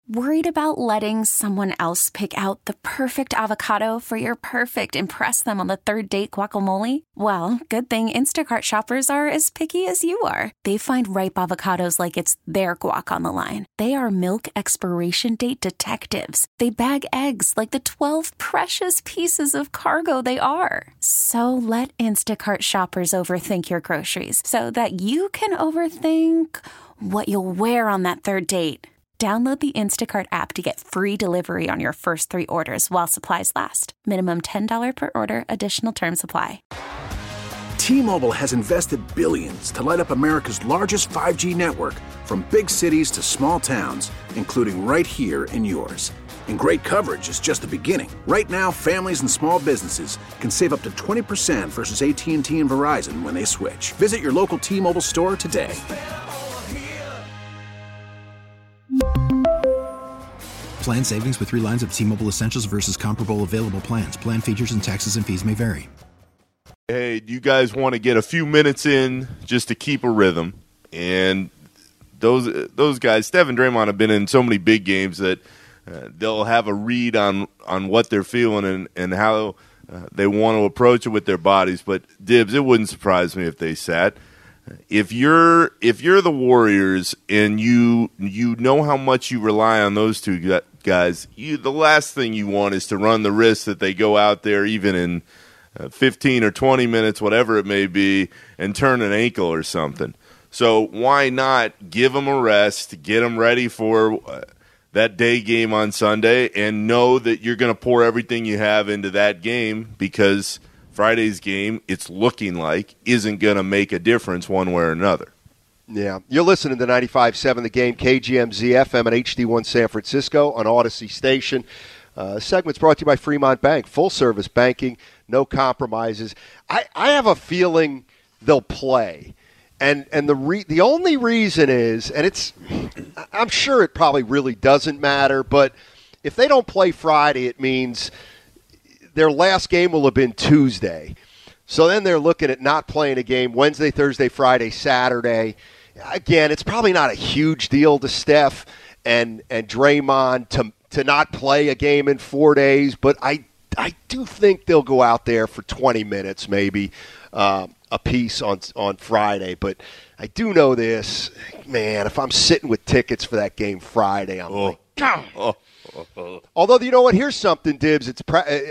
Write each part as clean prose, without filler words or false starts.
Worried about letting someone else pick out the perfect avocado for your perfect impress them on the third date guacamole? Well, good thing Instacart shoppers are as picky as you are. They find ripe avocados like it's their guac on the line. They are milk expiration date detectives. They bag eggs like the 12 precious pieces of cargo they are. So let Instacart shoppers overthink your groceries so that you can overthink what you'll wear on that third date. Download the Instacart app to get free delivery on your first 3 orders while supplies last. Minimum $10 per order. Additional terms apply. T-Mobile has invested billions to light up America's largest 5G network, from big cities to small towns, including right here in yours. And great coverage is just the beginning. Right now, families and small businesses can save up to 20% versus AT&T and Verizon when they switch. Visit your local T-Mobile store today. Plan savings with 3 lines of T-Mobile Essentials versus comparable available plans. Plan features and taxes and fees may vary. Hey, do you guys want to get a few minutes in just to keep a rhythm? And those guys, Steph and Draymond, have been in so many big games that they'll have a read on what they're feeling and how they want to approach it with their bodies. But, Dibs, it wouldn't surprise me if they sat. If you're the Warriors and you know how much you rely on those two guys, the last thing you want is to run the risk that they go out there even in 15 or 20 minutes, whatever it may be, and turn an ankle or something. So why not give them a rest, get them ready for that day game on Sunday, and know that you're going to pour everything you have into that game, because Friday's game, it's looking like, isn't going to make a difference one way or another. Yeah. You're listening to 95.7 The Game, KGMZ FM and HD1 San Francisco on Odyssey Station. Segment's brought to you by Fremont Bank. Full-service banking, no compromises. I have a feeling they'll play. And the only reason is, and I'm sure it probably really doesn't matter, but if they don't play Friday, it means their last game will have been Tuesday. So then they're looking at not playing a game Wednesday, Thursday, Friday, Saturday. Again, it's probably not a huge deal to Steph and Draymond to not play a game in 4 days, but I do think they'll go out there for 20 minutes maybe a piece on Friday. But I do know this, man, if I'm sitting with tickets for that game Friday, I'm like, Although, you know what? Here's something, Dibs. It's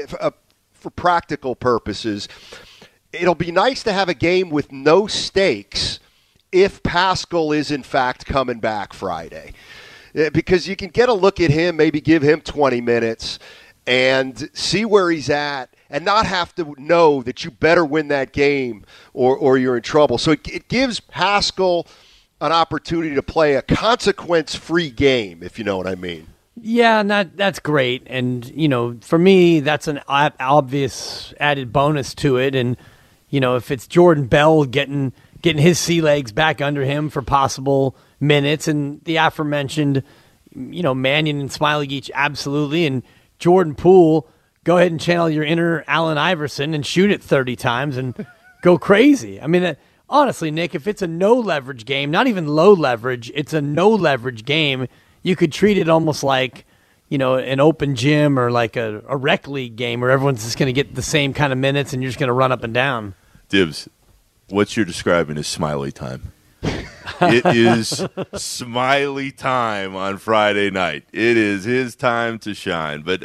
for practical purposes. It'll be nice to have a game with no stakes if Pascal is, in fact, coming back Friday. Because you can get a look at him, maybe give him 20 minutes, and see where he's at, and not have to know that you better win that game or you're in trouble. So it gives Pascal an opportunity to play a consequence-free game, if you know what I mean. Yeah, that's great. And, for me, that's an obvious added bonus to it. And, if it's Jordan Bell getting his sea legs back under him for possible minutes, and the aforementioned, Mannion and Smiley each, absolutely. And Jordan Poole, go ahead and channel your inner Allen Iverson and shoot it 30 times and go crazy. I mean, honestly, Nick, if it's a no-leverage game, not even low leverage, it's a no-leverage game, you could treat it almost like, an open gym or like a rec league game where everyone's just going to get the same kind of minutes and you're just going to run up and down. Dibs, what you're describing is Smiley time. It is Smiley time on Friday night. It is his time to shine. But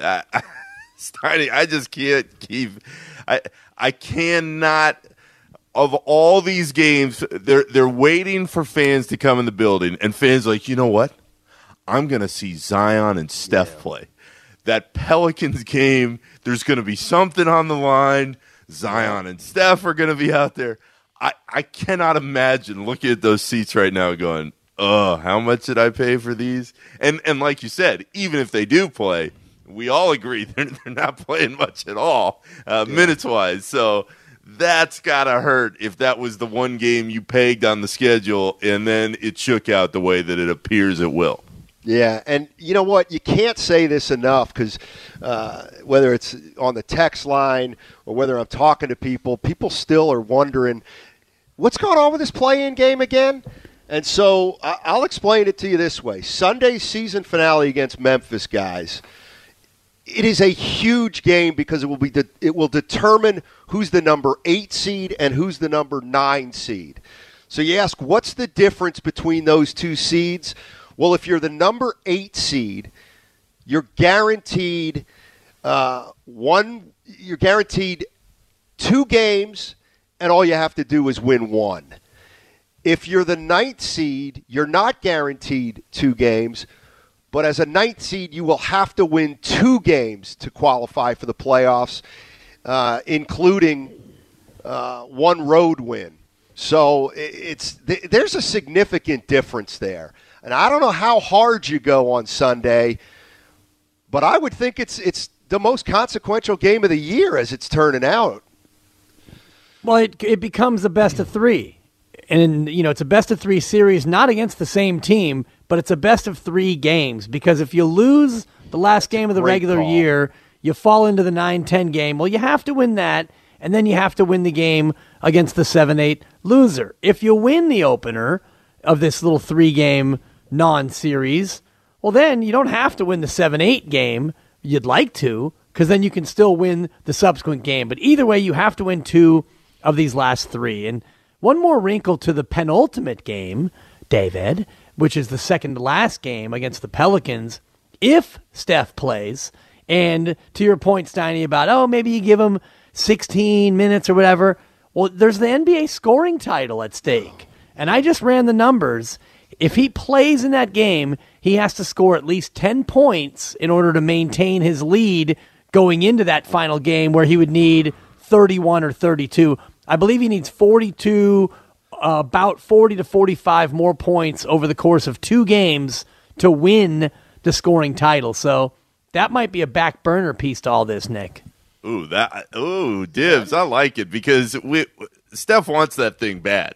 I just can't keep – I cannot – of all these games, they're waiting for fans to come in the building, and fans are like, you know what? I'm going to see Zion and Steph play. That Pelicans game, there's going to be something on the line. Zion and Steph are going to be out there. I cannot imagine looking at those seats right now going, how much did I pay for these? And like you said, even if they do play, we all agree they're not playing much at all, minutes-wise. So that's got to hurt if that was the one game you pegged on the schedule and then it shook out the way that it appears it will. Yeah, and you know what? You can't say this enough because whether it's on the text line or whether I'm talking to people still are wondering, what's going on with this play-in game again? And so I'll explain it to you this way. Sunday's season finale against Memphis, guys, it is a huge game because it will determine who's the number 8 seed and who's the number 9 seed. So you ask, what's the difference between those two seeds? Well, if you're the number 8 seed, you're guaranteed you're guaranteed 2 games, and all you have to do is win 1. If you're the 9th seed, you're not guaranteed 2 games, but as a 9th seed, you will have to win 2 games to qualify for the playoffs, including 1 road win. So there's a significant difference there. And I don't know how hard you go on Sunday, but I would think it's the most consequential game of the year as it's turning out. Well, it becomes a best of 3. And, it's a best-of-3 series, not against the same team, but it's a best-of-3 games. Because if you lose the last game of the regular year, you fall into the 9-10 game. Well, you have to win that, and then you have to win the game against the 7-8 loser. If you win the opener of this little 3-game non-series, well, then you don't have to win the 7-8 game. You'd like to, because then you can still win the subsequent game. But either way, you have to win 2 of these last 3. And one more wrinkle to the penultimate game, David, which is the second to last game against the Pelicans, if Steph plays, and to your point, Steiny, about, maybe you give him 16 minutes or whatever, well, there's the NBA scoring title at stake. And I just ran the numbers. If he plays in that game, he has to score at least 10 points in order to maintain his lead going into that final game where he would need 31 or 32. I believe he needs 42, about 40 to 45 more points over the course of 2 games to win the scoring title. So that might be a back burner piece to all this, Nick. Ooh, dibs. I like it because Steph wants that thing bad.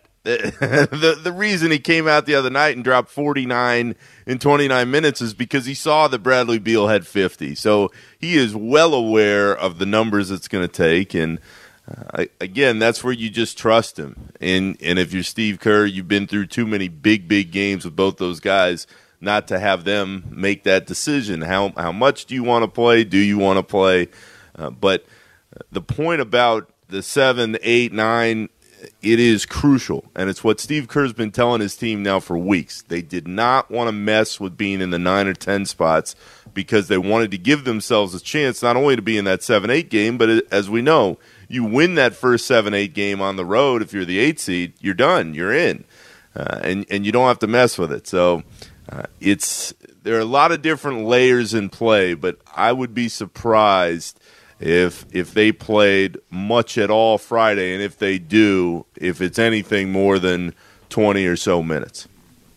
The reason he came out the other night and dropped 49 in 29 minutes is because he saw that Bradley Beal had 50. So he is well aware of the numbers it's going to take, and again, that's where you just trust him. And if you're Steve Kerr, you've been through too many big games with both those guys not to have them make that decision. How much do you want to play? Do you want to play? But the point about the 7, 8, 9, it is crucial. And it's what Steve Kerr's been telling his team now for weeks. They did not want to mess with being in the 9 or 10 spots because they wanted to give themselves a chance not only to be in that 7-8 game, but as we know, you win that first 7-8 game on the road, if you're the 8 seed, you're done. You're in. And you don't have to mess with it. So there are a lot of different layers in play, but I would be surprised if they played much at all Friday, and if they do, if it's anything more than 20 or so minutes.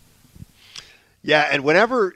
Yeah, and whenever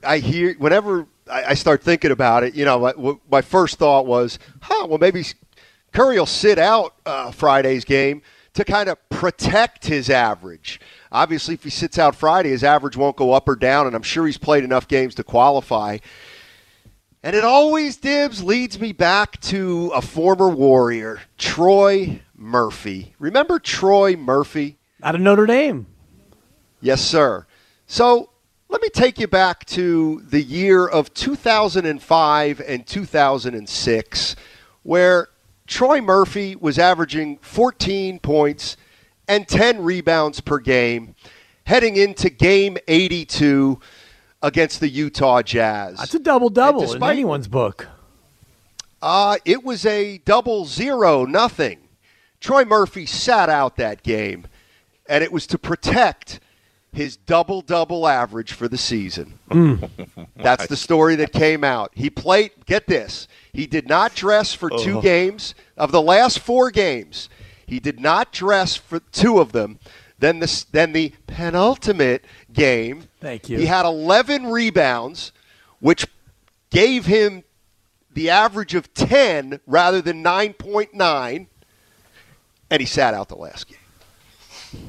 I start thinking about it, my first thought was, well, maybe Curry will sit out Friday's game to kind of protect his average. Obviously, if he sits out Friday, his average won't go up or down, and I'm sure he's played enough games to qualify. And it always, Dibs, leads me back to a former Warrior, Troy Murphy. Remember Troy Murphy? Out of Notre Dame. Yes, sir. So let me take you back to the year of 2005 and 2006, where Troy Murphy was averaging 14 points and 10 rebounds per game heading into Game 82 against the Utah Jazz. That's a double-double in anyone's book. It was a 0-0. Troy Murphy sat out that game, and it was to protect his double-double average for the season. That's the story that came out. He played, get this, he did not dress for 2 games. Of the last 4 games, he did not dress for 2 of them. Then the penultimate game, thank you, he had 11 rebounds, which gave him the average of 10 rather than 9.9, and he sat out the last game.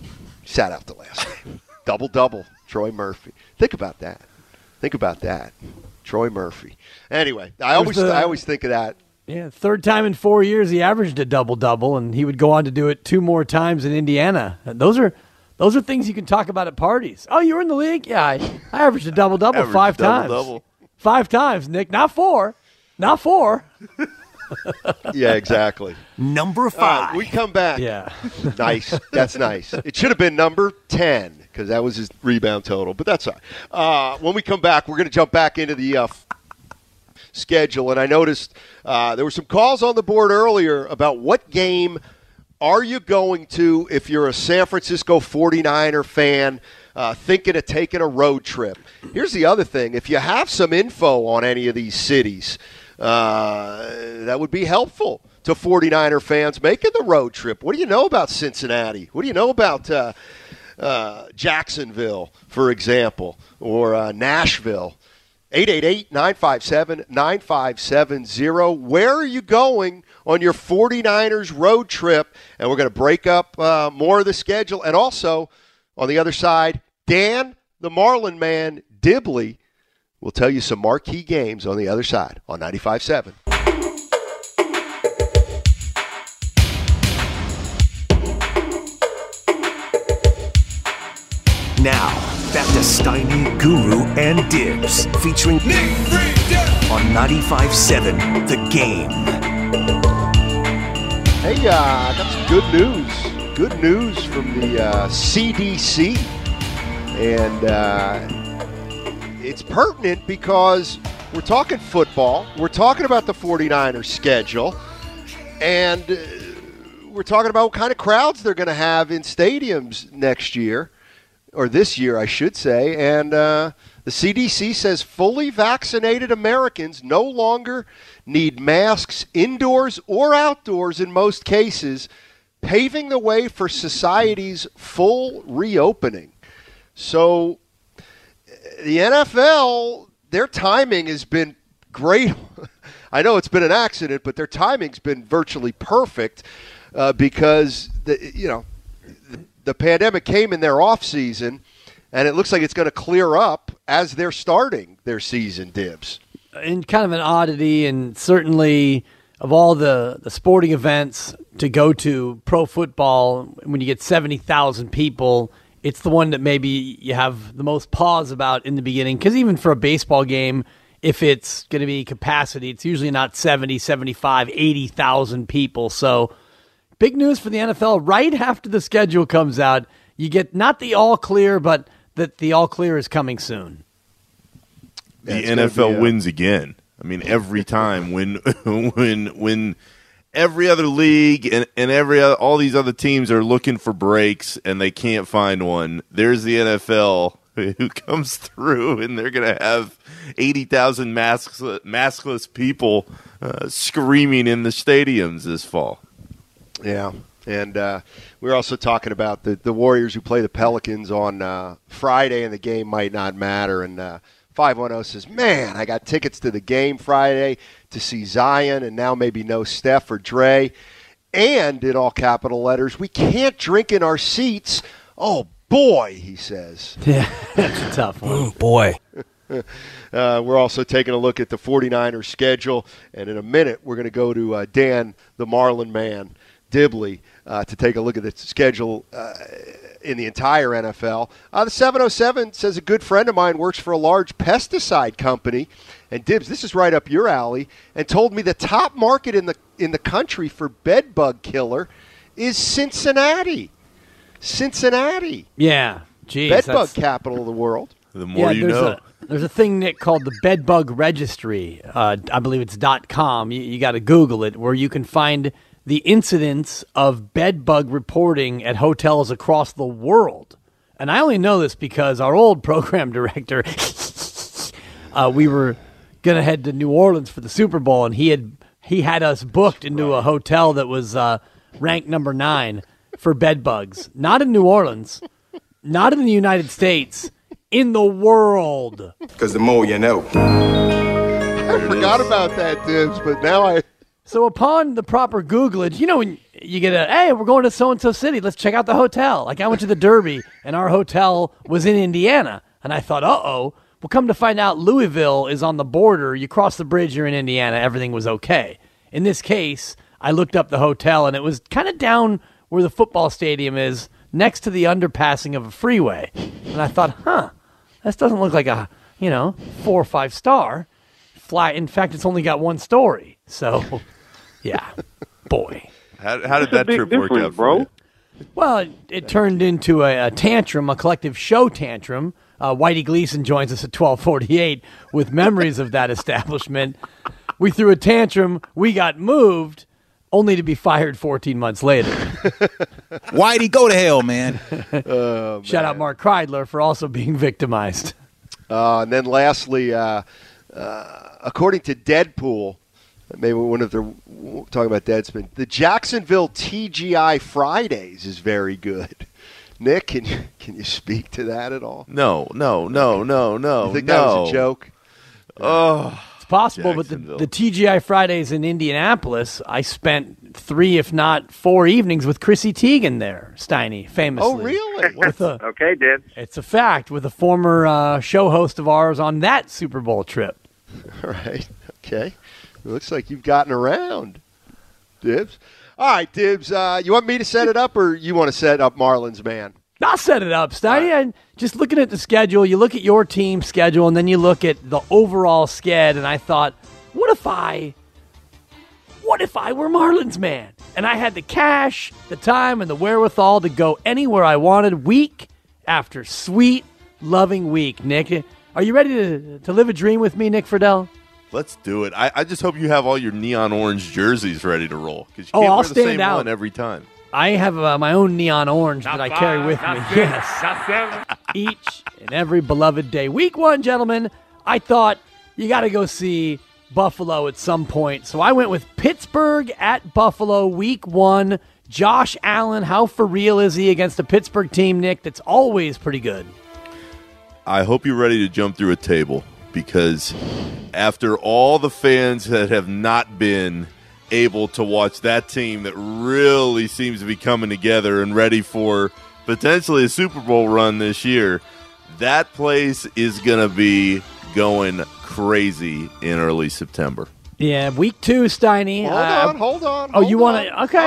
Double-double, Troy Murphy. Think about that. Troy Murphy. Anyway, I always think of that. Yeah, third time in 4 years he averaged a double-double, and he would go on to do it 2 more times in Indiana. Those are Those are things you can talk about at parties. Oh, you were in the league? Yeah, I averaged a double-double Average 5 times. double-double. 5 times, Nick. Not 4. Not 4. Yeah, exactly. Number 5. We come back. Yeah. Nice. That's nice. It should have been number 10 because that was his rebound total, but that's all right. When we come back, we're going to jump back into the schedule, and I noticed there were some calls on the board earlier about what game are you going to if you're a San Francisco 49er fan thinking of taking a road trip. Here's the other thing. If you have some info on any of these cities, that would be helpful to 49er fans making the road trip. What do you know about Cincinnati? What do you know about Jacksonville, for example, or Nashville? 888-957-9570. Where are you going on your 49ers road trip? And we're going to break up more of the schedule. And also, on the other side, Dan, the Marlin man, Dibley, will tell you some marquee games on the other side on 95.7. Now, back to Steiny, Guru, and Dibs, featuring Nick on 95.7 The Game. Hey, I got some good news. Good news from the CDC. And it's pertinent because we're talking football. We're talking about the 49ers schedule. And we're talking about what kind of crowds they're going to have in stadiums next year. Or this year, I should say. And the CDC says fully vaccinated Americans no longer need masks indoors or outdoors in most cases, paving the way for society's full reopening. So the NFL, their timing has been great. I know it's been an accident, but their timing's been virtually perfect because the pandemic came in their off season, and it looks like it's going to clear up as they're starting their season, Dibs. And kind of an oddity, and certainly of all the sporting events to go to, pro football, when you get 70,000 people, it's the one that maybe you have the most pause about in the beginning. Because even for a baseball game, if it's going to be capacity, it's usually not 70, 75, 80,000 people. So big news for the NFL. Right after the schedule comes out, you get not the all clear, but that the all clear is coming soon. The NFL wins again. I mean, every time when every other league and all these other teams are looking for breaks and they can't find one, there's the NFL who comes through, and they're going to have 80,000 maskless people screaming in the stadiums this fall. Yeah, and we're also talking about the Warriors who play the Pelicans on Friday, and the game might not matter. And 510 says, man, I got tickets to the game Friday to see Zion, and now maybe no Steph or Dre. And in all capital letters, we can't drink in our seats. Oh, boy, he says. Yeah, that's a tough one. Oh, boy. We're also taking a look at the 49ers schedule, and in a minute we're going to go to Dan, the Marlin man, Dibley, to take a look at the schedule in the entire NFL. The 707 says a good friend of mine works for a large pesticide company, and Dibs, this is right up your alley, and told me the top market in the country for bed bug killer is Cincinnati. Cincinnati. Yeah, geez. Bed bug capital of the world. The more you know. There's a thing, Nick, called the Bed Bug Registry. I believe it's .com. You got to Google it, where you can find the incidence of bed bug reporting at hotels across the world. And I only know this because our old program director, we were going to head to New Orleans for the Super Bowl, and he had us booked into a hotel that was ranked number 9 for bed bugs. Not in New Orleans, not in the United States, in the world. Because the more you know. I forgot about that, Dibs, but now I... So upon the proper Googlage, when you get hey, we're going to so-and-so city, let's check out the hotel. Like I went to the Derby, and our hotel was in Indiana. And I thought, uh-oh. Well, come to find out, Louisville is on the border. You cross the bridge, you're in Indiana. Everything was okay. In this case, I looked up the hotel, and it was kind of down where the football stadium is, next to the underpassing of a freeway. And I thought, this doesn't look like a, 4 or 5 star flat. In fact, it's only got 1 story. So, yeah, boy. How did that trip work out for you? Well, it turned into a tantrum, a collective show tantrum. Whitey Gleason joins us at 12:48 with memories of that establishment. We threw a tantrum. We got moved, only to be fired 14 months later. Whitey, go to hell, man. Shout out Mark Kreidler for also being victimized. And then lastly, according to Deadpool, maybe one of their talking about Deadspin, the Jacksonville TGI Fridays is very good. Nick, can you speak to that at all? No. You think that was a joke? Oh, it's possible, but the TGI Fridays in Indianapolis, I spent 3, if not 4 evenings with Chrissy Teigen there, Steiny, famously. Oh, really? Okay, Dib. It's a fact, with a former show host of ours on that Super Bowl trip. All right. Okay. It looks like you've gotten around, Dibs. All right, Dibs, you want me to set it up, or you want to set up Marlins, man? I'll set it up, Steiny. Right. Just looking at the schedule, you look at your team's schedule, and then you look at the overall sched, and I thought, what if I were Marlins, man? And I had the cash, the time, and the wherewithal to go anywhere I wanted week after sweet, loving week, Nick. Are you ready to live a dream with me, Nick Friedel? Let's do it. I just hope you have all your neon orange jerseys ready to roll, because you can't I'll wear the same out. one every time. I have my own neon orange that I carry with me. Yes. Each and every beloved day. Week 1, gentlemen, I thought you got to go see Buffalo at some point. So I went with Pittsburgh at Buffalo, week 1. Josh Allen, how for real is he against a Pittsburgh team, Nick, that's always pretty good? I hope you're ready to jump through a table, because after all the fans that have not been able to watch that team that really seems to be coming together and ready for potentially a Super Bowl run this year, that place is going to be going crazy in early September. Yeah, week 2, Steiny. Hold on. Oh, you want to? Okay. Oh,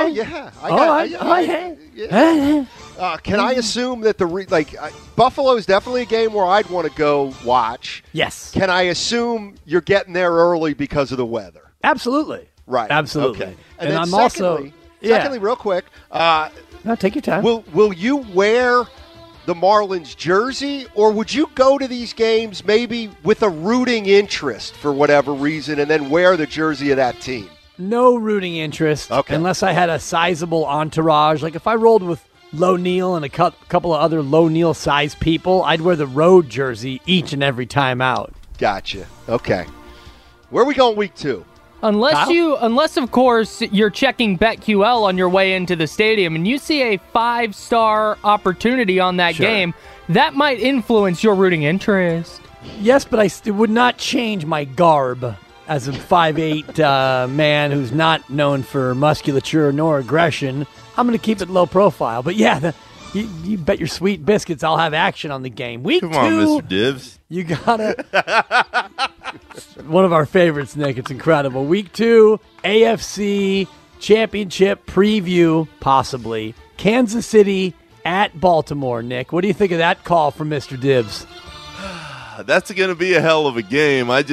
yeah. Can I assume that Buffalo is definitely a game where I'd want to go watch? Yes. Can I assume you're getting there early because of the weather? Absolutely. Right. Absolutely. Okay. And then I'm secondly, real quick. No, take your time. Will you wear the Marlins jersey, or would you go to these games maybe with a rooting interest for whatever reason and then wear the jersey of that team? No rooting interest, unless I had a sizable entourage. Like if I rolled with Low Neal and a couple of other Low Neal size people, I'd wear the road jersey each and every time out. Gotcha. Okay. Where are we going week 2? Unless of course you're checking BetQL on your way into the stadium and you see a 5-star opportunity on that game, that might influence your rooting interest. Yes, but it would not change my garb as a 5'8" man who's not known for musculature nor aggression. I'm going to keep it low profile. But yeah, you bet your sweet biscuits I'll have action on the game. Week 2. Come on, Mr. Divs. You got it. One of our favorites, Nick. It's incredible. Week 2, AFC Championship preview, possibly. Kansas City at Baltimore, Nick. What do you think of that call from Mr. Dibs? That's going to be a hell of a game. I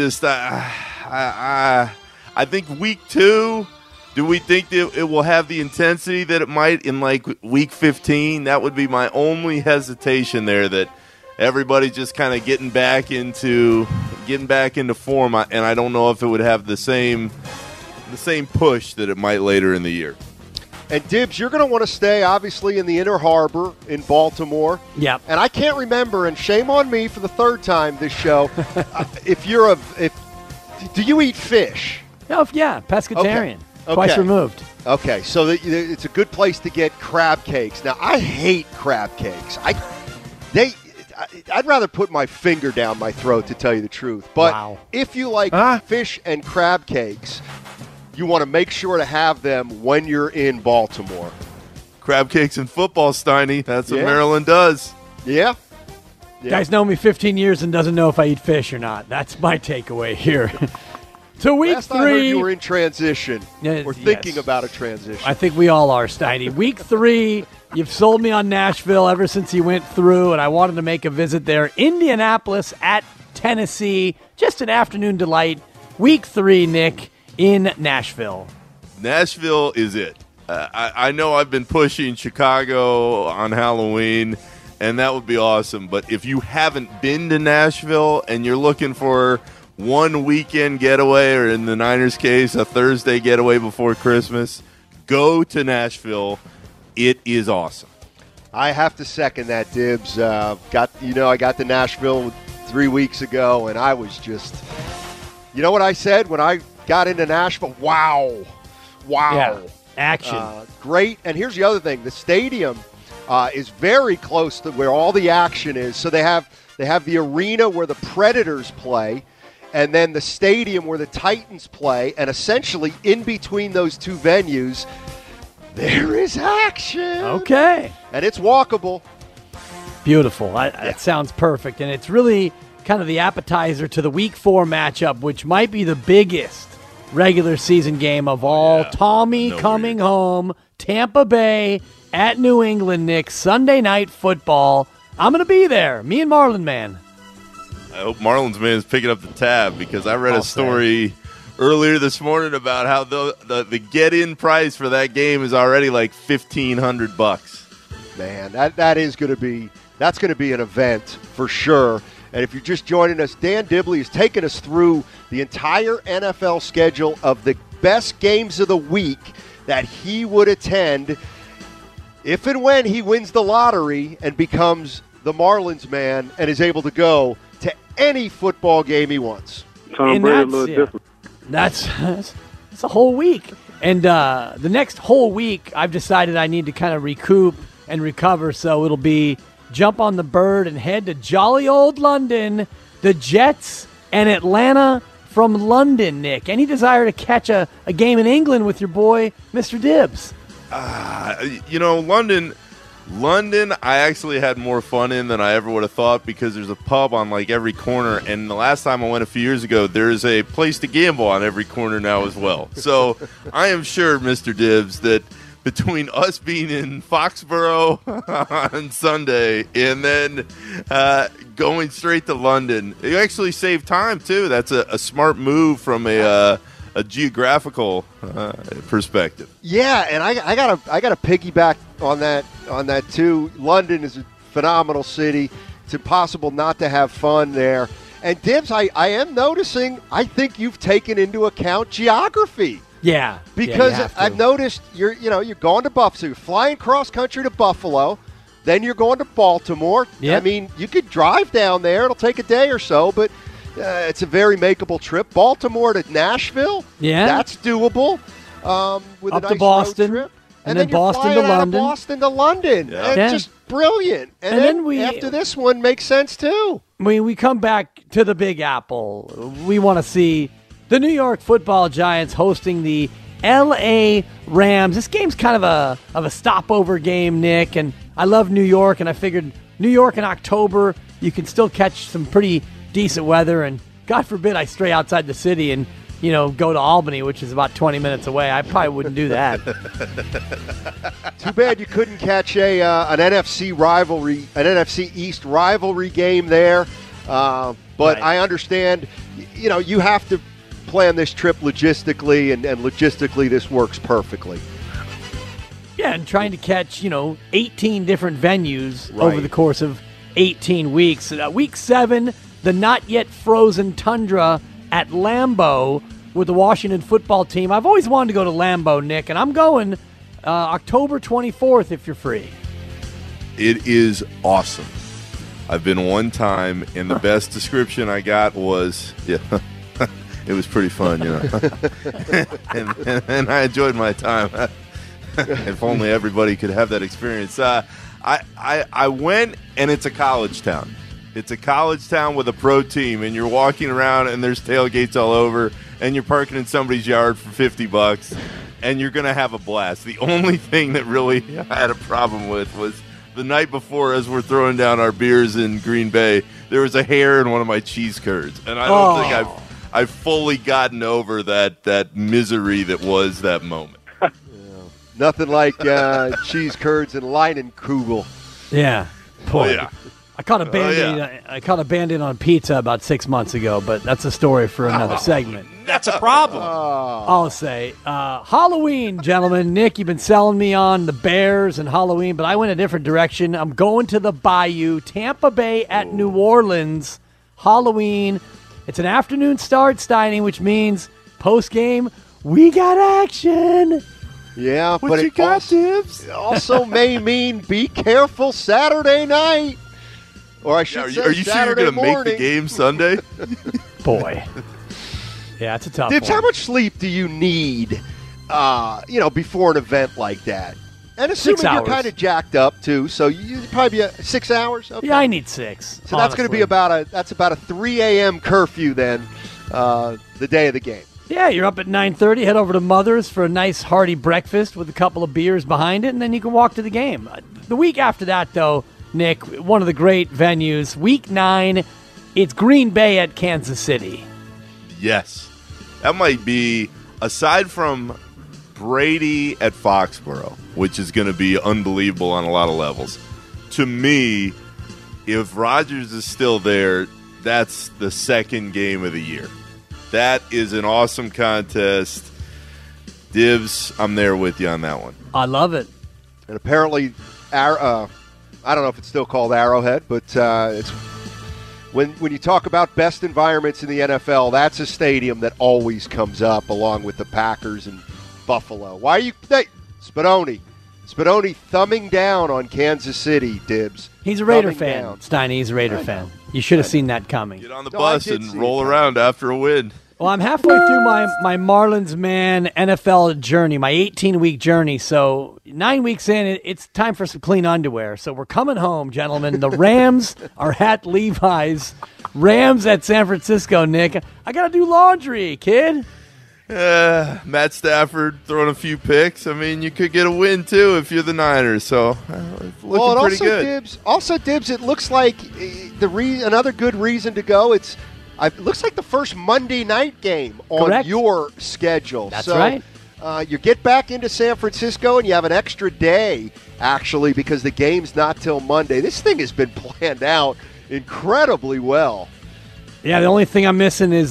think week 2, do we think that it will have the intensity that it might in like week 15? That would be my only hesitation there, that everybody's just kind of getting back into form, and I don't know if it would have the same push that it might later in the year. And Dibs, you're going to want to stay, obviously, in the Inner Harbor in Baltimore. Yep. And I can't remember, and shame on me for the 3rd time this show, do you eat fish? Oh, yeah, pescatarian. Okay. Twice removed. Okay, so it's a good place to get crab cakes. Now, I hate crab cakes. I'd rather put my finger down my throat, to tell you the truth. But if you like fish and crab cakes, you want to make sure to have them when you're in Baltimore. Crab cakes and football, Steiny. That's what Maryland does. Yeah. Guys know me 15 years and doesn't know if I eat fish or not. That's my takeaway here. To week Last 3. I heard you were in transition. We're thinking about a transition. I think we all are, Steiny. Week 3, You've sold me on Nashville ever since you went through, and I wanted to make a visit there. Indianapolis at Tennessee. Just an afternoon delight. Week 3, Nick, in Nashville. Nashville is it. I know I've been pushing Chicago on Halloween, and that would be awesome. But if you haven't been to Nashville and you're looking for one weekend getaway, or in the Niners' case, a Thursday getaway before Christmas, go to Nashville. It is awesome. I have to second that, Dibs. I got to Nashville 3 weeks ago, and I was just, you know what I said when I got into Nashville? Wow. Yeah. Action. Great. And here's the other thing. The stadium is very close to where all the action is. So they have the arena where the Predators play, and then the stadium where the Titans play. And essentially in between those two venues, there is action. Okay. And it's walkable. Beautiful. That sounds perfect. And it's really kind of the appetizer to the Week 4 matchup, which might be the biggest regular season game of all. Yeah. Tommy coming home, Tampa Bay at New England, Nick, Sunday Night Football. I'm going to be there, me and Marlin Man. I hope Marlins Man is picking up the tab, because I read a story earlier this morning about how the get-in price for that game is already like $1,500. Man, that's going to be an event for sure. And if you're just joining us, Dan Dibley has taken us through the entire NFL schedule of the best games of the week that he would attend if and when he wins the lottery and becomes the Marlins Man and is able to go to any football game he wants. Tom Brady a little different. That's a whole week. And the next whole week, I've decided I need to kind of recoup and recover, so it'll be jump on the bird and head to jolly old London, the Jets and Atlanta from London, Nick. Any desire to catch a game in England with your boy, Mr. Dibbs? London, I actually had more fun in than I ever would have thought, because there's a pub on like every corner, and the last time I went a few years ago, there's a place to gamble on every corner now as well. So I am sure, Mr. Dibbs, that between us being in Foxborough on Sunday and then going straight to London, you actually save time too. That's a smart move from a geographical perspective. Yeah, and I gotta piggyback on that too. London is a phenomenal city. It's impossible not to have fun there. And Dibs, I am noticing, I think you've taken into account geography. Yeah, because I've noticed you're going to Buffalo. So you're flying cross country to Buffalo, then you're going to Baltimore. Yep. I mean, you could drive down there; it'll take a day or so, but it's a very makeable trip. Baltimore to Nashville, that's doable. With up a nice to Boston, road trip. and then Boston to London. Boston to London. Yeah. It's just brilliant. And then after this one makes sense too. When we come back to the Big Apple, we want to see the New York Football Giants hosting the L.A. Rams. This game's kind of a stopover game, Nick, and I love New York, and I figured New York in October, you can still catch some pretty decent weather, and God forbid I stray outside the city and go to Albany, which is about 20 minutes away. I probably wouldn't do that. Too bad you couldn't catch an NFC East rivalry game there. But right. I understand, you have to plan this trip logistically, and logistically this works perfectly. Yeah, and trying to catch, 18 different venues over the course of 18 weeks. Week 7, the not yet frozen tundra at Lambeau with the Washington football team. I've always wanted to go to Lambeau, Nick, and I'm going October 24th if you're free. It is awesome. I've been one time, and the best description I got was, it was pretty fun, and I enjoyed my time. If only everybody could have that experience. I went, and it's a college town. It's a college town with a pro team, and you're walking around, and there's tailgates all over, and you're parking in somebody's yard for $50, and you're going to have a blast. The only thing that really I had a problem with was the night before, as we're throwing down our beers in Green Bay, there was a hair in one of my cheese curds, and I don't think I've fully gotten over that misery that was that moment. Nothing like cheese curds and Leinenkugel. Yeah. Boy. Oh, yeah. I caught a Band-Aid. I caught a Band-Aid on pizza about 6 months ago, but that's a story for another segment. That's a problem. I'll say. Halloween, gentlemen. Nick, you've been selling me on the Bears and Halloween, but I went a different direction. I'm going to the Bayou, Tampa Bay at New Orleans. Halloween. It's an afternoon start, Steiny, which means post-game, we got action. Yeah, What but you it got, also, Tibbs? also may mean be careful Saturday night. Or I should say Are you sure you're Saturday going to make morning. the game Sunday? Boy. Yeah, it's a tough Dibs, one. how much sleep do you need, before an event like that? And assuming 6 you're hours. kind of jacked up too, so you probably be 6 hours. Okay. Yeah, I need 6. So that's going to be about a 3 a.m. curfew then, the day of the game. Yeah, you're up at 9:30. Head over to Mother's for a nice hearty breakfast with a couple of beers behind it, and then you can walk to the game. The week after that, though, Nick, one of the great venues, Week 9, it's Green Bay at Kansas City. Yes. That might be, aside from Brady at Foxborough, which is going to be unbelievable on a lot of levels, to me, if Rodgers is still there, that's the second game of the year. That is an awesome contest. Dibs, I'm there with you on that one. I love it. And apparently, I don't know if it's still called Arrowhead, but it's when you talk about best environments in the NFL, that's a stadium that always comes up along with the Packers and Buffalo. Why are you Spadoni thumbing down on Kansas City, Dibs? He's a Raider Thumbing fan, down. Steiny. He's a Raider fan. You should have seen that coming. Get on the No, I bus did and see roll it. around after a win. Well, I'm halfway through my Marlins Man NFL journey, my 18-week journey. So 9 weeks in, it's time for some clean underwear. So we're coming home, gentlemen. The Rams are at Levi's. Rams at San Francisco, Nick. I got to do laundry, kid. Matt Stafford throwing a few picks. I mean, you could get a win, too, if you're the Niners. So, it's looking pretty good. Dibs, it looks like another good reason to go. It looks like the first Monday night game on Correct. your schedule. That's so, right. You get back into San Francisco, and you have an extra day, actually, because the game's not till Monday. This thing has been planned out incredibly well. Yeah, the only thing I'm missing is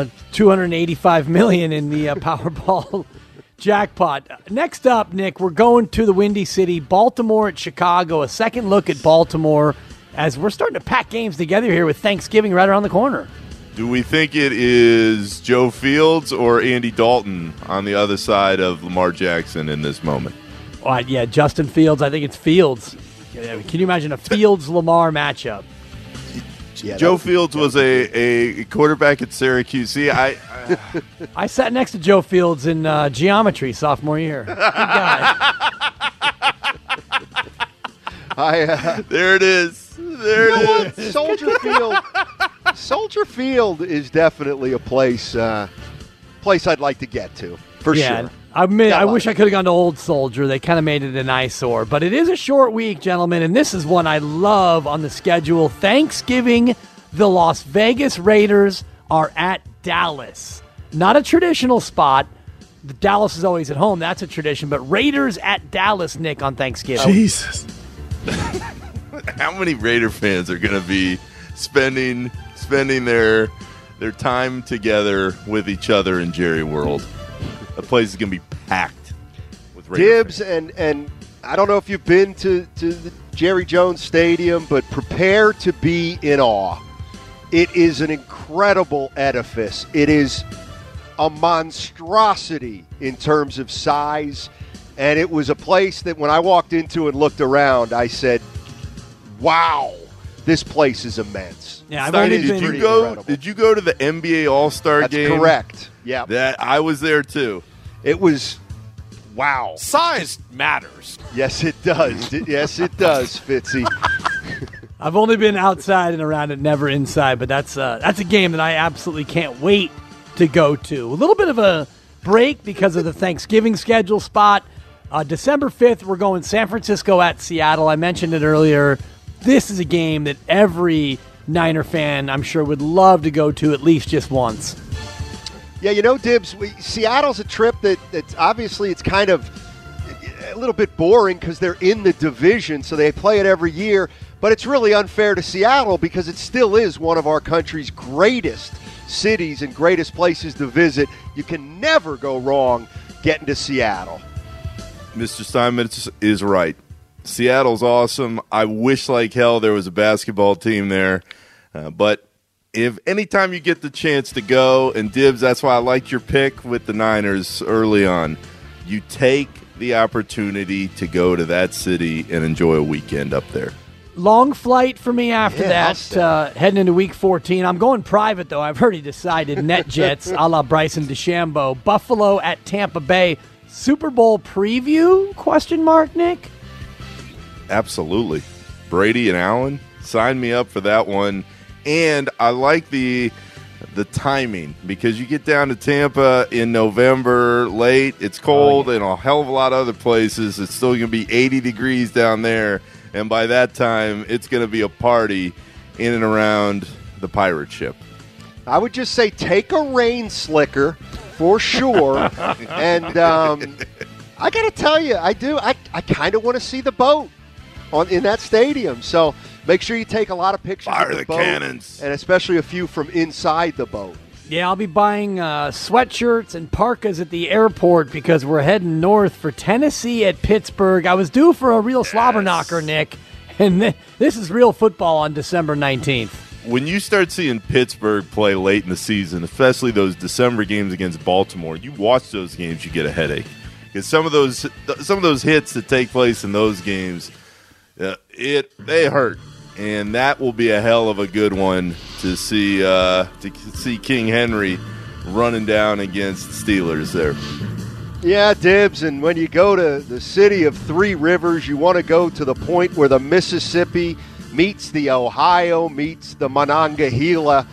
$285 million in the Powerball jackpot. Next up, Nick, we're going to the Windy City, Baltimore at Chicago. A second look at Baltimore as we're starting to pack games together here with Thanksgiving right around the corner. Do we think it is Joe Fields or Andy Dalton on the other side of Lamar Jackson in this moment? Yeah, Justin Fields. I think it's Fields. Can you imagine a Fields-Lamar matchup? Yeah, Joe Fields was a quarterback at Syracuse. See, I sat next to Joe Fields in geometry sophomore year. Good guy. There it is. There it is. Soldier Field is definitely a place I'd like to get to, for sure. I wish I could have gone to Old Soldier. They kind of made it an eyesore. But it is a short week, gentlemen, and this is one I love on the schedule. Thanksgiving, the Las Vegas Raiders are at Dallas. Not a traditional spot. Dallas is always at home. That's a tradition. But Raiders at Dallas, Nick, on Thanksgiving. Jesus. How many Raider fans are going to be spending their time together with each other in Jerry World? The place is going to be packed with Raider Dibs, fans. and I don't know if you've been to the Jerry Jones Stadium, but prepare to be in awe. It is an incredible edifice. It is a monstrosity in terms of size, and it was a place that when I walked into and looked around, I said, wow, this place is immense. Yeah, Did you go to the NBA All-Star game? That's correct. Yeah. That I was there too. It was wow. Size matters. Yes, it does. Yes, it does, Fitzy. I've only been outside and around it, never inside, but that's a game that I absolutely can't wait to go to. A little bit of a break because of the Thanksgiving schedule spot. December 5th, we're going San Francisco at Seattle. I mentioned it earlier. This is a game that every Niner fan, I'm sure, would love to go to at least just once. Yeah, Dibs, Seattle's a trip that's obviously it's kind of a little bit boring because they're in the division, so they play it every year. But it's really unfair to Seattle because it still is one of our country's greatest cities and greatest places to visit. You can never go wrong getting to Seattle. Mr. Steinmetz is right. Seattle's awesome. I wish like hell there was a basketball team there. But if anytime you get the chance to go, and Dibs, that's why I liked your pick with the Niners early on, you take the opportunity to go to that city and enjoy a weekend up there. Long flight for me after that, heading into Week 14. I'm going private, though. I've already decided NetJets, a la Bryson DeChambeau. Buffalo at Tampa Bay. Super Bowl preview, question mark, Nick? Absolutely. Brady and Allen, sign me up for that one. And I like the timing because you get down to Tampa in November late. It's cold and a hell of a lot of other places. It's still going to be 80 degrees down there. And by that time, it's going to be a party in and around the pirate ship. I would just say take a rain slicker for sure. And I got to tell you, I kind of want to see the boat in that stadium. So make sure you take a lot of pictures of the boat, cannons, and especially a few from inside the boat. Yeah, I'll be buying sweatshirts and parkas at the airport because we're heading north for Tennessee at Pittsburgh. I was due for a real slobber knocker, Nick, and this is real football on December 19th. When you start seeing Pittsburgh play late in the season, especially those December games against Baltimore, you watch those games, you get a headache. Because some of those hits that take place in those games, they hurt. And that will be a hell of a good one to see King Henry running down against Steelers there. Yeah, Dibs, and when you go to the city of Three Rivers, you want to go to the point where the Mississippi meets the Ohio, meets the Monongahela.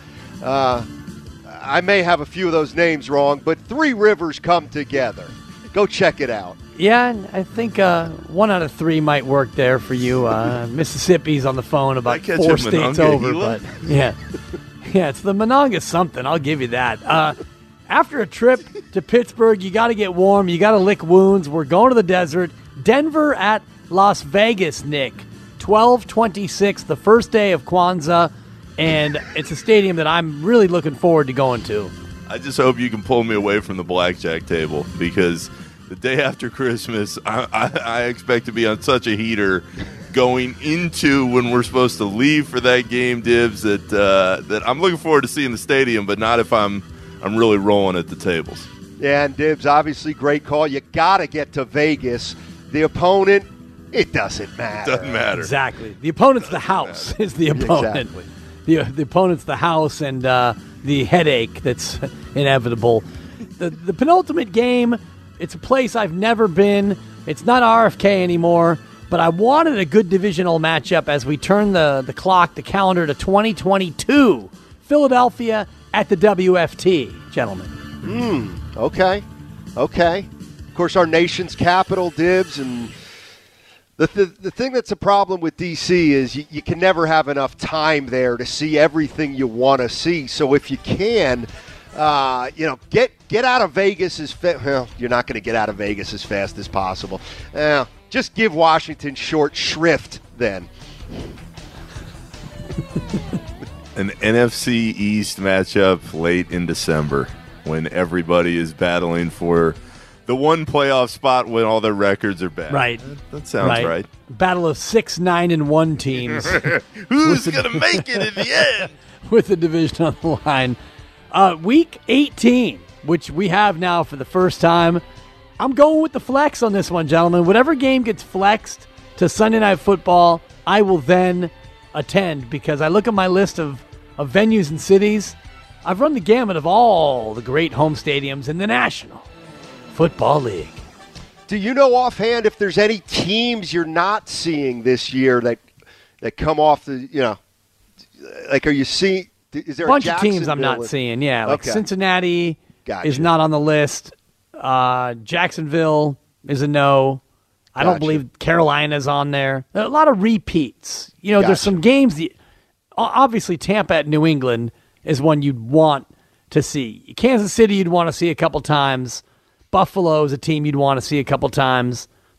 I may have a few of those names wrong, but Three Rivers come together. Go check it out. Yeah, and I think 1 out of 3 might work there for you. Mississippi's on the phone about 4 states over, but yeah, it's the Monongahela something. I'll give you that. After a trip to Pittsburgh, you got to get warm. You got to lick wounds. We're going to the desert. Denver at Las Vegas, Nick. 12/26, the first day of Kwanzaa, and it's a stadium that I'm really looking forward to going to. I just hope you can pull me away from the blackjack table because the day after Christmas, I expect to be on such a heater going into when we're supposed to leave for that game, Dibs, that I'm looking forward to seeing the stadium, but not if I'm really rolling at the tables. Yeah, and Dibs, obviously great call. You got to get to Vegas. The opponent, it doesn't matter. It doesn't matter. Exactly. The opponent's the house is the opponent. Exactly. The opponent's the house and the headache that's inevitable. The penultimate game, it's a place I've never been. It's not RFK anymore, but I wanted a good divisional matchup as we turn the clock, the calendar to 2022. Philadelphia at the WFT, gentlemen. Okay. Of course, our nation's capital, Dibs, and the thing that's a problem with D.C. is you can never have enough time there to see everything you want to see. So if you can, get out of Vegas as fast. Well, you're not going to get out of Vegas as fast as possible. Just give Washington short shrift then. An NFC East matchup late in December when everybody is battling for the one playoff spot when all their records are bad. Right. That sounds right. Battle of 6, 9, and 1 teams. Who's going to make it in the end? With the division on the line. Week 18, which we have now for the first time. I'm going with the flex on this one, gentlemen. Whatever game gets flexed to Sunday Night Football, I will then attend because I look at my list of venues and cities. I've run the gamut of all the great home stadiums in the National Football League. Do you know offhand if there's any teams you're not seeing this year that come off the, like are you seeing, is there a bunch of teams I'm not seeing, yeah. Like Cincinnati is not on the list. Jacksonville is a no. I don't believe Carolina's on there. There are a lot of repeats. There's some games. Obviously, Tampa at New England is one you'd want to see. Kansas City you'd want to see a couple times. Buffalo is a team you'd want to see a couple times.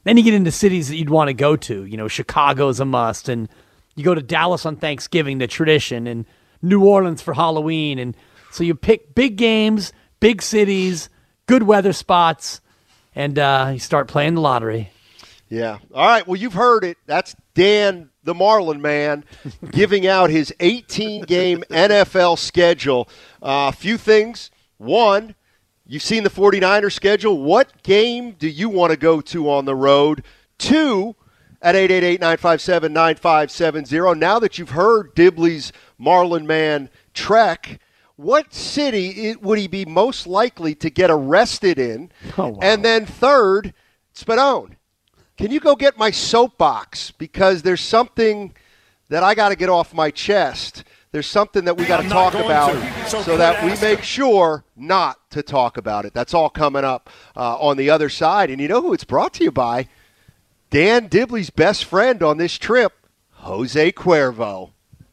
Then you get into cities that you'd want to go to. You know, Chicago's a must, and you go to Dallas on Thanksgiving, the tradition, and New Orleans for Halloween. And so you pick big games, big cities, good weather spots, and you start playing the lottery. Yeah. All right. Well, you've heard it. That's Dan, the Marlin man, giving out his 18-game NFL schedule. A few things. One, you've seen the 49ers schedule. What game do you want to go to on the road? Two, at 888-957-9570. Now that you've heard Dibley's Marlin man trek, what city would he be most likely to get arrested in? Oh, wow. And then third, Spadone, can you go get my soapbox? Because there's something that I got to get off my chest. There's something that we got to talk about so that we make sure not to talk about it. That's all coming up on the other side. And you know who it's brought to you by? Dan Dibley's best friend on this trip, Jose Cuervo.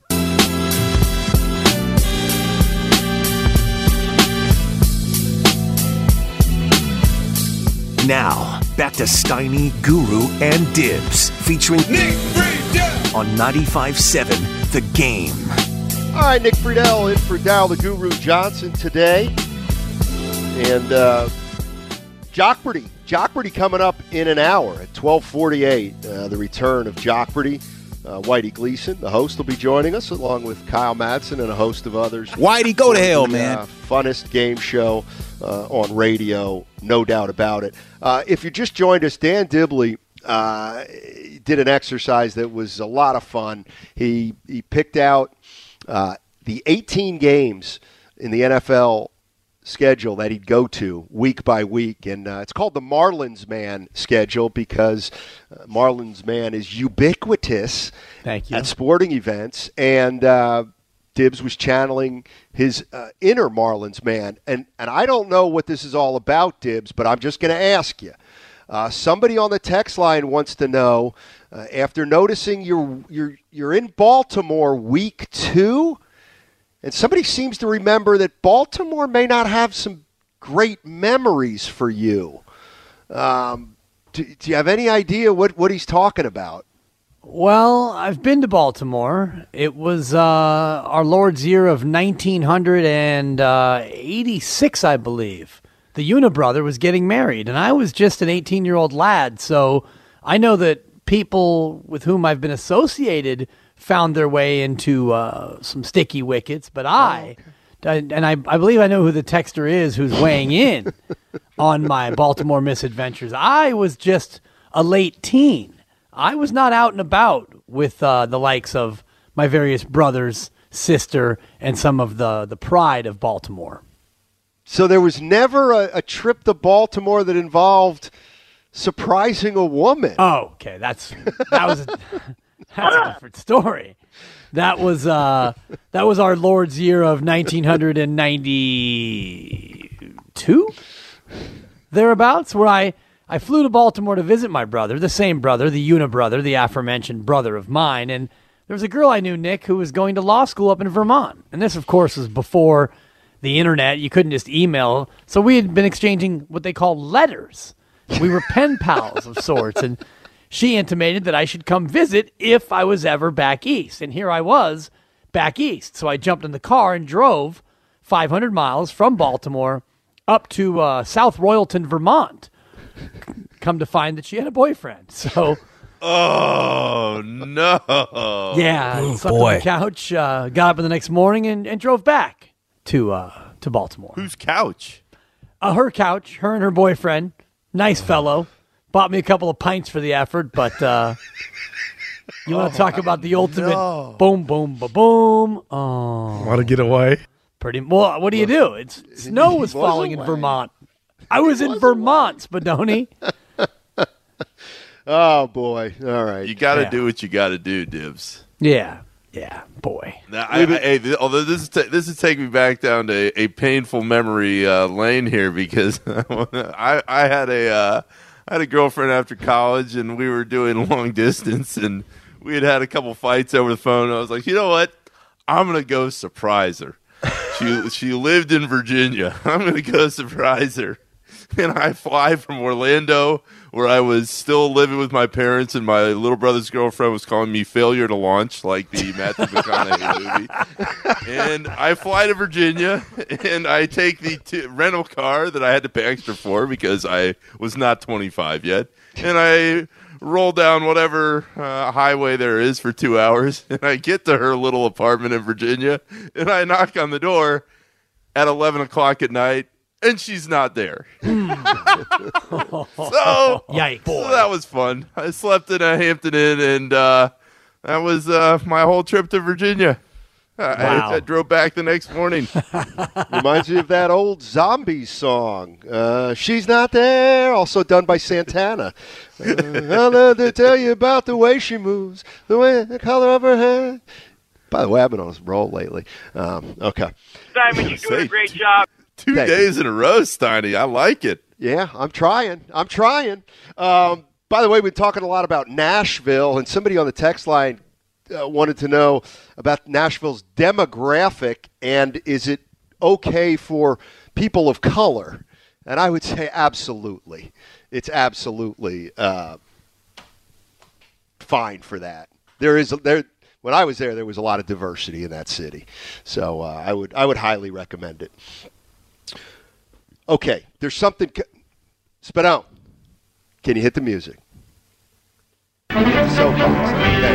Now, back to Steiny, Guru, and Dibs, featuring Nick Friedel on 95.7 The Game. All right, Nick Friedel in for Dow the Guru Johnson today. And Jockberty coming up in an hour at 12:48. The return of Jockberty. Whitey Gleason, the host, will be joining us along with Kyle Madsen and a host of others. Whitey, go to hell, man. Funnest game show on radio, no doubt about it. If you just joined us, Dan Dibley did an exercise that was a lot of fun. He picked out the 18 games in the NFL schedule that he'd go to week by week, and it's called the Marlins Man schedule because Marlins Man is ubiquitous at sporting events, and Dibbs was channeling his inner Marlins Man, and I don't know what this is all about, Dibbs, but I'm just going to ask you. Somebody on the text line wants to know, after noticing you're in Baltimore week 2, and somebody seems to remember that Baltimore may not have some great memories for you. Do you have any idea what he's talking about? Well, I've been to Baltimore. It was our Lord's year of 1986, I believe. The Unibrother was getting married, and I was just an 18-year-old lad, so I know that people with whom I've been associated found their way into some sticky wickets, but I believe I know who the texter is who's weighing in on my Baltimore misadventures. I was just a late teen. I was not out and about with the likes of my various brothers, sister, and some of the pride of Baltimore. So there was never a trip to Baltimore that involved surprising a woman. Oh, okay. That's a different story. That was our Lord's year of 1992, thereabouts, where I flew to Baltimore to visit my brother, the same brother, the Unibrother, the aforementioned brother of mine, and there was a girl I knew, Nick, who was going to law school up in Vermont, and this, of course, was before the internet. You couldn't just email, so we had been exchanging what they call letters. We were pen pals of sorts, and she intimated that I should come visit if I was ever back east. And here I was back east. So I jumped in the car and drove 500 miles from Baltimore up to South Royalton, Vermont. Come to find that she had a boyfriend. So, oh, no. Yeah, slept on the couch, got up in the next morning and drove back to Baltimore. Whose couch? Her couch, her and her boyfriend. Nice fellow. Bought me a couple of pints for the effort, but you want to talk about the ultimate boom, boom, ba-boom. Oh. Want to get away? Pretty well. What do you do? Snow was falling in Vermont. I was in Vermont, Spadoni. Oh, boy. All right. You got to do what you got to do, Dibs. Yeah, boy. Now, although this is taking me back down to a painful memory lane here because I had a girlfriend after college, and we were doing long distance, and we had a couple fights over the phone. I was like, you know what? I'm going to go surprise her. She lived in Virginia. I'm going to go surprise her. and I fly from Orlando, where I was still living with my parents, and my little brother's girlfriend was calling me failure to launch, like the Matthew McConaughey movie. And I fly to Virginia, and I take the rental car that I had to pay extra for because I was not 25 yet, and I roll down whatever highway there is for 2 hours, and I get to her little apartment in Virginia, and I knock on the door at 11 o'clock at night, and she's not there. Yikes. So that was fun. I slept in a Hampton Inn, and that was my whole trip to Virginia. Wow. I drove back the next morning. Reminds me of that old Zombies song, She's Not There, also done by Santana. I'll love to tell you about the way she moves, the color of her hair. By the way, I've been on this roll lately. Okay. Simon, you're doing a great job. 2 days in a row, Steiny. I like it. Yeah, I'm trying. By the way, we've been talking a lot about Nashville, and somebody on the text line wanted to know about Nashville's demographic, and is it okay for people of color? And I would say absolutely. It's absolutely fine for that. When I was there was a lot of diversity in that city, so I would highly recommend it. Okay, there's something. Spadone, can you hit the music? Soapbox.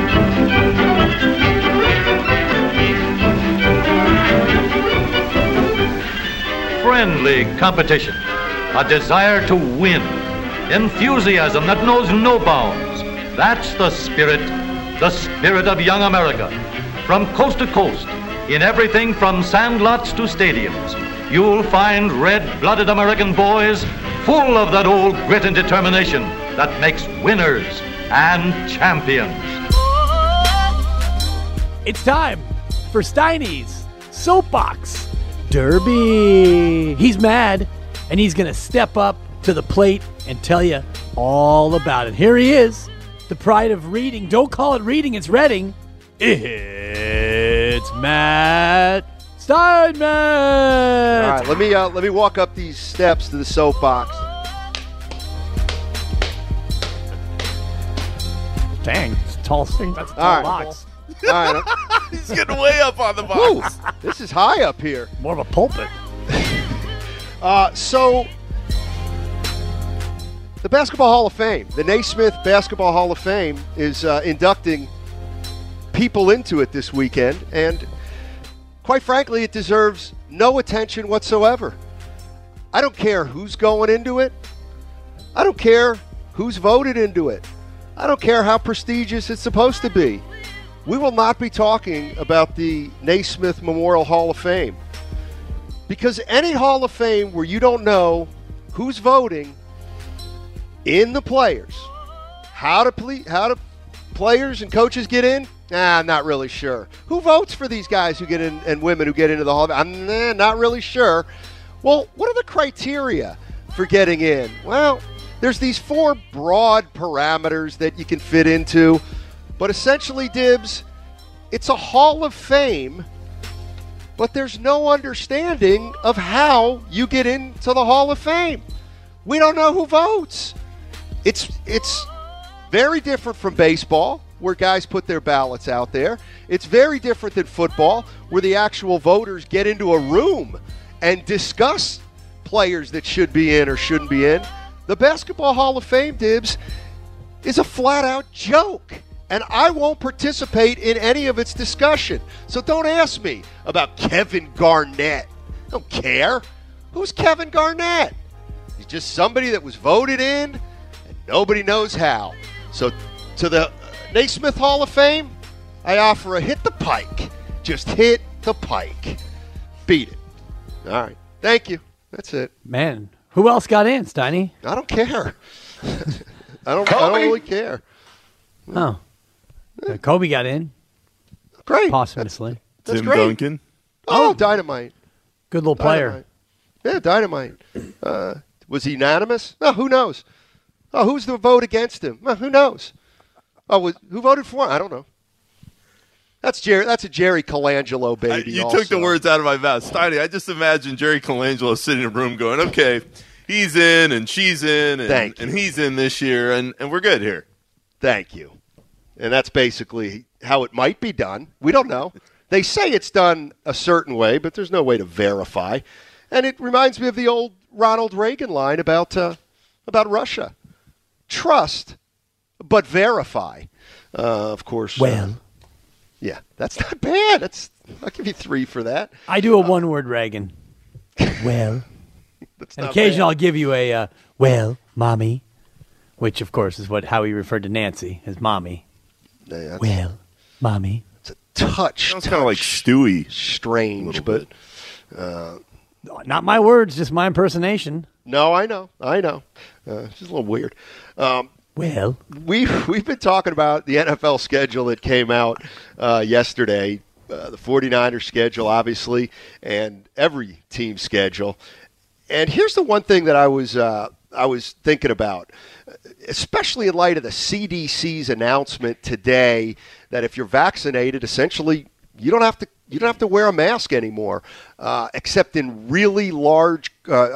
Friendly competition, a desire to win, enthusiasm that knows no bounds. That's the spirit of young America. From coast to coast, in everything from sandlots to stadiums, you'll find red-blooded American boys full of that old grit and determination that makes winners and champions. It's time for Steiny's Soapbox Derby. He's mad, and he's going to step up to the plate and tell you all about it. Here he is, the pride of reading. Don't call it reading, it's Reading. It's Matt Steinmetz. All right, let me walk up these steps to the soapbox. Dang, it's a tall thing. That's a tall box. All right. He's getting way up on the box. Ooh, this is high up here. More of a pulpit. So, the Basketball Hall of Fame, the Naismith Basketball Hall of Fame, is inducting people into it this weekend, and quite frankly, it deserves no attention whatsoever. I don't care who's going into it. I don't care who's voted into it. I don't care how prestigious it's supposed to be. We will not be talking about the Naismith Memorial Hall of Fame, because any Hall of Fame where you don't know who's voting in the players, how do players and coaches get in? I'm not really sure. Who votes for these guys who get in and women who get into the Hall of Fame? I'm not really sure. Well, what are the criteria for getting in? Well, there's these 4 broad parameters that you can fit into, but essentially, Dibs, it's a Hall of Fame, but there's no understanding of how you get into the Hall of Fame. We don't know who votes. It's very different from baseball, where guys put their ballots out there. It's very different than football, where the actual voters get into a room and discuss players that should be in or shouldn't be in. The Basketball Hall of Fame, Dibs, is a flat-out joke, and I won't participate in any of its discussion. So don't ask me about Kevin Garnett. I don't care. Who's Kevin Garnett? He's just somebody that was voted in, and nobody knows how. So to the Naismith Hall of Fame, I offer a hit the pike. Just hit the pike. Beat it. All right. Thank you. That's it. Man, who else got in, Steiny? I don't care. I don't really care. Oh. Kobe got in. Great. Posthumously. That's Tim great. Duncan. Oh, Dynamite. Good little player. Dynamite. Yeah, Dynamite. Was he unanimous? No, who knows? Oh, who's the vote against him? Well, who knows? Oh, who voted for him? I don't know. That's a Jerry Colangelo baby. You took the words out of my mouth. Steiny, I just imagine Jerry Colangelo sitting in a room going, okay, he's in and she's in and he's in this year, and we're good here. Thank you. And that's basically how it might be done. We don't know. They say it's done a certain way, but there's no way to verify. And it reminds me of the old Ronald Reagan line about Russia. Trust, but verify. Of course. Well. Yeah, that's not bad. I'll give you 3 for that. I do a one-word Reagan. Well. And occasionally I'll give you a, well, mommy, which, of course, is how he referred to Nancy, as mommy. Yeah, well, mommy. It's a touch. Sounds kind of like Stewie. Strange, but... not my words, just my impersonation. No, I know. It's just a little weird. Well, we've been talking about the NFL schedule that came out yesterday, the 49ers schedule, obviously, and every team schedule. And here's the one thing that I was thinking about, especially in light of the CDC's announcement today that if you're vaccinated, essentially you don't have to wear a mask anymore, except in really large.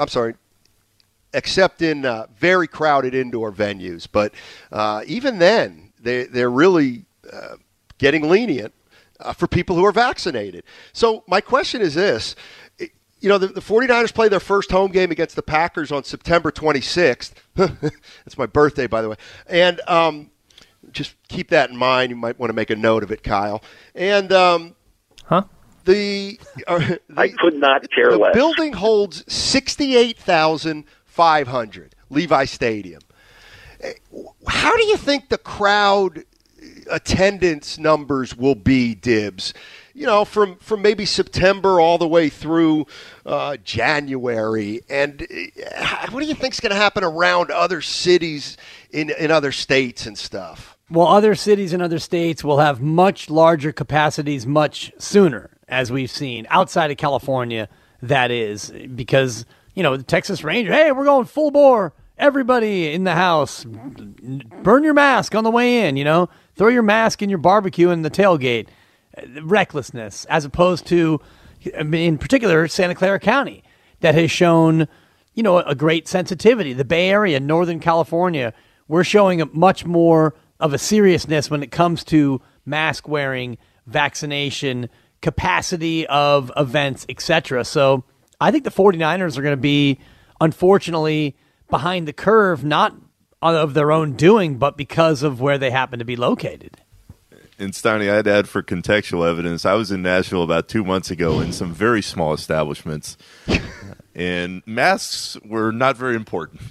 Except in very crowded indoor venues. But even then, they're really getting lenient for people who are vaccinated. So my question is this. The 49ers play their first home game against the Packers on September 26th. That's my birthday, by the way. And just keep that in mind. You might want to make a note of it, Kyle. And I could not care less. The building holds 68,500, Levi Stadium. How do you think the crowd attendance numbers will be, Dibs? From maybe September all the way through January. And what do you think is going to happen around other cities in other states and stuff? Well, other cities and other states will have much larger capacities much sooner, as we've seen, outside of California, that is, because, the Texas Rangers, hey, we're going full bore. Everybody in the house, burn your mask on the way in, throw your mask in your barbecue in the tailgate. Recklessness, as opposed to, in particular, Santa Clara County, that has shown, a great sensitivity. The Bay Area, Northern California, we're showing a much more of a seriousness when it comes to mask wearing, vaccination, capacity of events, etc. So I think the 49ers are going to be, unfortunately, behind the curve, not of their own doing, but because of where they happen to be located. And Steiny, I'd add for contextual evidence, I was in Nashville about 2 months ago in some very small establishments, and masks were not very important.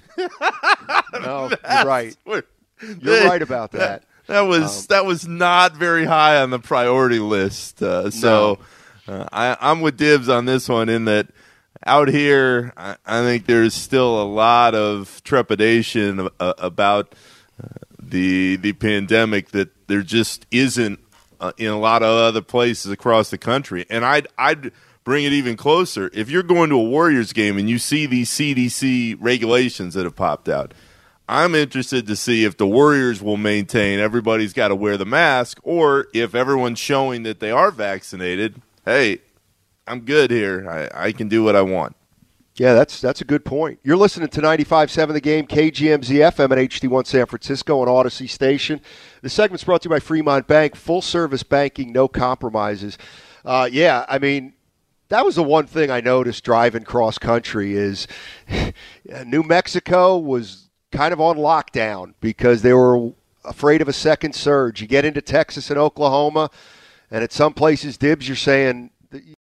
No, you're right. You're right about that. That was not very high on the priority list. I'm with Dibs on this one in that out here, I think there's still a lot of trepidation about the pandemic that there just isn't in a lot of other places across the country. And I'd bring it even closer. If you're going to a Warriors game and you see these CDC regulations that have popped out, I'm interested to see if the Warriors will maintain everybody's got to wear the mask, or if everyone's showing that they are vaccinated, hey, I'm good here. I can do what I want. Yeah, that's a good point. You're listening to 95.7 The Game, KGMZ FM at HD1 San Francisco on Odyssey Station. The segment's brought to you by Fremont Bank, full-service banking, no compromises. That was the one thing I noticed driving cross-country is New Mexico was kind of on lockdown because they were afraid of a second surge. You get into Texas and Oklahoma, and at some places, Dibs, you're saying